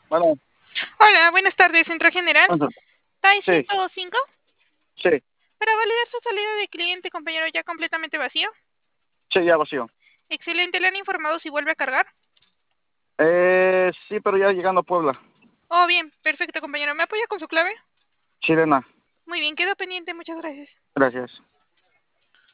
Bueno, Hola, buenas tardes, Centro General. entonces, TAI sí, 105. sí, Para validar su salida de cliente, compañero, ya completamente vacío. sí, ya vacío. Excelente, ¿le han informado si vuelve a cargar? Sí, pero ya llegando a Puebla. Oh, bien, perfecto, compañero. ¿Me apoya con su clave? Chilena, Muy bien, quedo pendiente, muchas gracias. gracias.